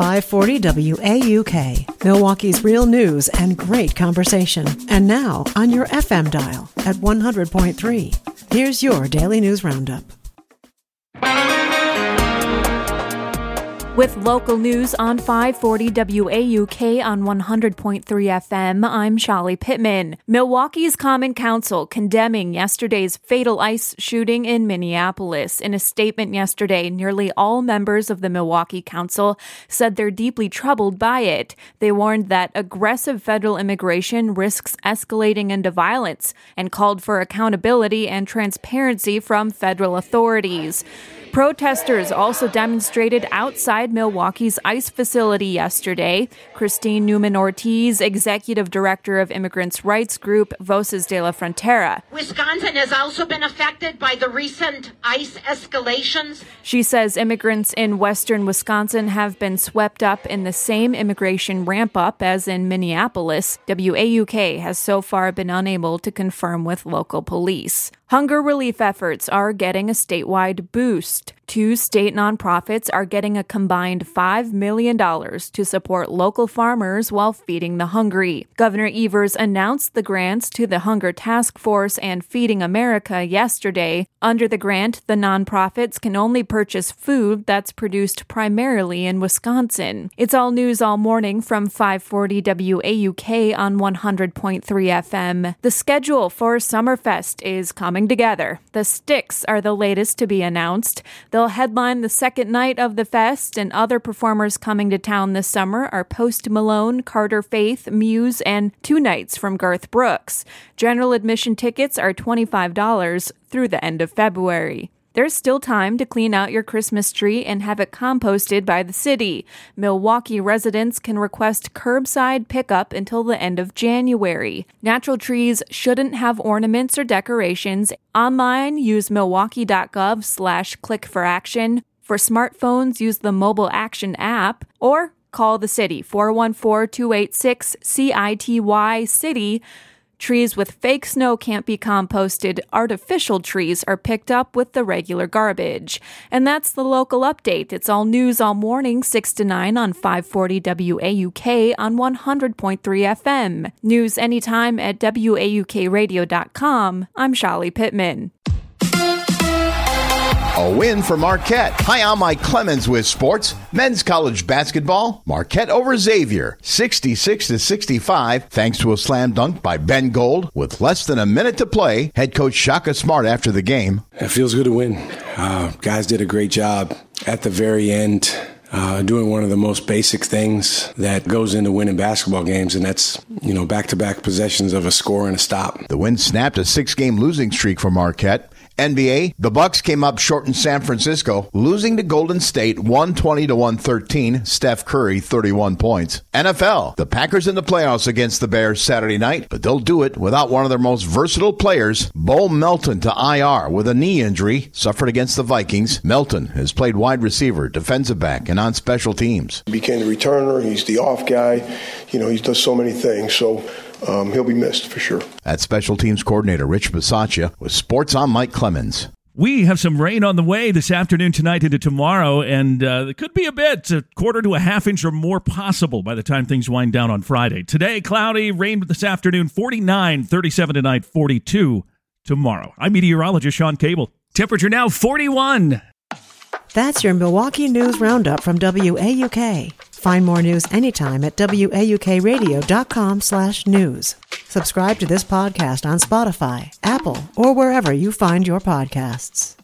540 WAUK, Milwaukee's real news and great conversation. And now on your FM dial at 100.3. Here's your Daily News Roundup. With local news on 540 WAUK on 100.3 FM, I'm Shali Pittman. Milwaukee's Common Council condemning yesterday's fatal ICE shooting in Minneapolis. In a statement yesterday, nearly all members of the Milwaukee Council said they're deeply troubled by it. They warned that aggressive federal immigration risks escalating into violence and called for accountability and transparency from federal authorities. Protesters also demonstrated outside Milwaukee's ICE facility yesterday. Christine Newman-Ortiz, executive director of immigrants' rights group Voces de la Frontera. Wisconsin has also been affected by the recent ICE escalations. She says immigrants in western Wisconsin have been swept up in the same immigration ramp-up as in Minneapolis. WAUK has so far been unable to confirm with local police. Hunger relief efforts are getting a statewide boost. 2 state nonprofits are getting a combined $5 million to support local farmers while feeding the hungry. Governor Evers announced the grants to the Hunger Task Force and Feeding America yesterday. Under the grant, the nonprofits can only purchase food that's produced primarily in Wisconsin. It's all news all morning from 540 WAUK on 100.3 FM. The schedule for Summerfest is coming together. The Styx are the latest to be announced. They'll headline the second night of the fest, and other performers coming to town this summer are Post Malone, Carter Faith, Muse, and 2 nights from Garth Brooks. General admission tickets are $25 through the end of February. There's still time to clean out your Christmas tree and have it composted by the city. Milwaukee residents can request curbside pickup until the end of January. Natural trees shouldn't have ornaments or decorations. Online, use milwaukee.gov/click-for-action. For smartphones, use the Mobile Action app or call the city 414-286-CITY-CITY. Trees with fake snow can't be composted. Artificial trees are picked up with the regular garbage. And that's the local update. It's all news all morning, 6 to 9 on 540 WAUK on 100.3 FM. News anytime at WAUKradio.com. I'm Shali Pittman. A win for Marquette. Hi, I'm Mike Clemens with sports. Men's college basketball, Marquette over Xavier, 66-65, thanks to a slam dunk by Ben Gold. With less than a minute to play, head coach Shaka Smart after the game. It feels good to win. Guys did a great job at the very end. Doing one of the most basic things that goes into winning basketball games, and that's, back-to-back possessions of a score and a stop. The win snapped a 6-game losing streak for Marquette. NBA, the Bucks came up short in San Francisco, losing to Golden State 120-113, Steph Curry 31 points. NFL, the Packers in the playoffs against the Bears Saturday night, but they'll do it without one of their most versatile players. Bo Melton to IR with a knee injury, suffered against the Vikings. Melton has played wide receiver, defensive back, and on special teams. He became the returner, he's the off guy, he does so many things, so he'll be missed for sure. That's special teams coordinator Rich Bisaccia with Sports on Mike Clemens. We have some rain on the way this afternoon, tonight, into tomorrow, and it could be a quarter to a half inch or more possible by the time things wind down on Friday. Today, cloudy, rain this afternoon, 49, 37 tonight, 42 tomorrow. I'm meteorologist Sean Cable. Temperature now 41. That's your Milwaukee News Roundup from WAUK. Find more news anytime at WAUKradio.com/news. Subscribe to this podcast on Spotify, Apple, or wherever you find your podcasts.